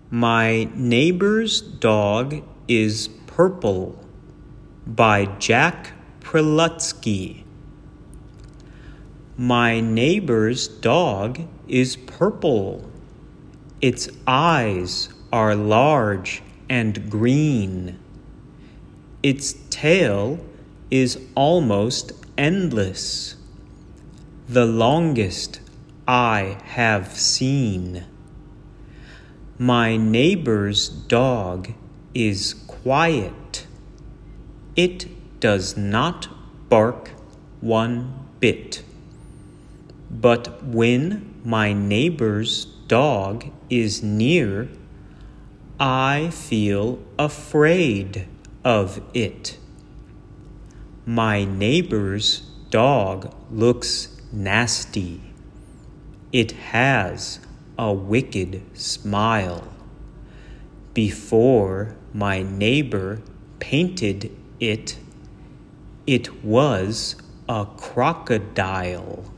My Neighbor's Dog is Purple by Jack Prelutsky. My neighbor's dog is purple. Its eyes are large and green. Its tail is almost endless, the longest I have seen. My neighbor's dog is quiet. It does not bark one bit. But when my neighbor's dog is near, I feel afraid of it. My neighbor's dog looks nasty. It has a wicked smile. Before my neighbor painted it, it was a crocodile.